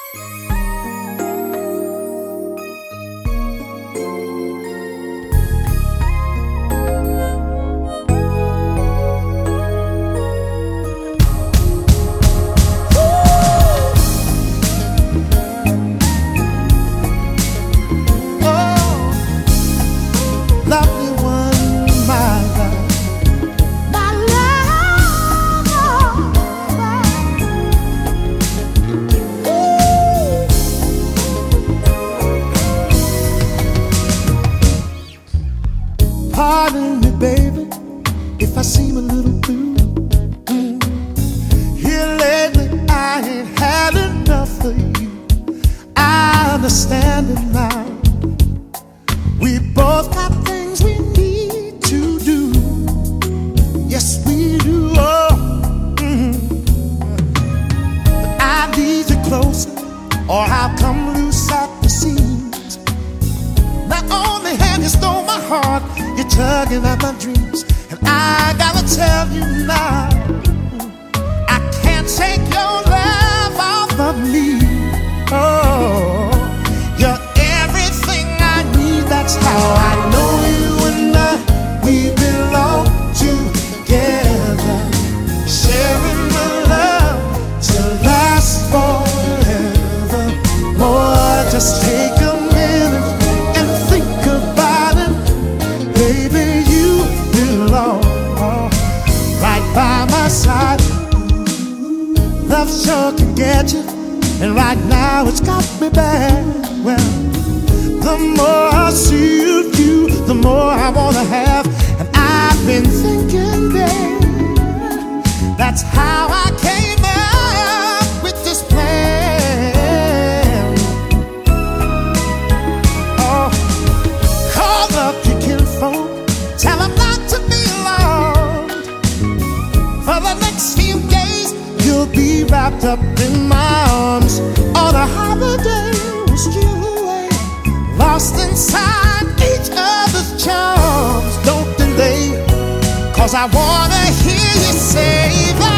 Pardon me, baby, if I seem a little blue. Here lately, I ain't had enough of you. I understand it now. We both got things we need to do. Yes, we do. Oh, but I need you closer, or I'll come loose at the seams. Not only have you stole my heart, you're tugging at my dreams. And I gotta tell you now, I can't take your love off of me. Oh, you're everything I need. That's how I know you and we belong together. Sharing the love to last forever. More, just take a minute and think about it. Baby, you belong right by my side. Love sure can get you, and right now it's got me bad. Well, the more I see of you, the more I wanna have. And I've been thinking, babe, that's how I came up with this plan. Oh, call up your kinfolk, tell them not to be alarmed. For the next few days, you'll be wrapped up in my arms on a holiday, still away, lost inside each other's charms. Don't delay, 'cause I wanna hear you say that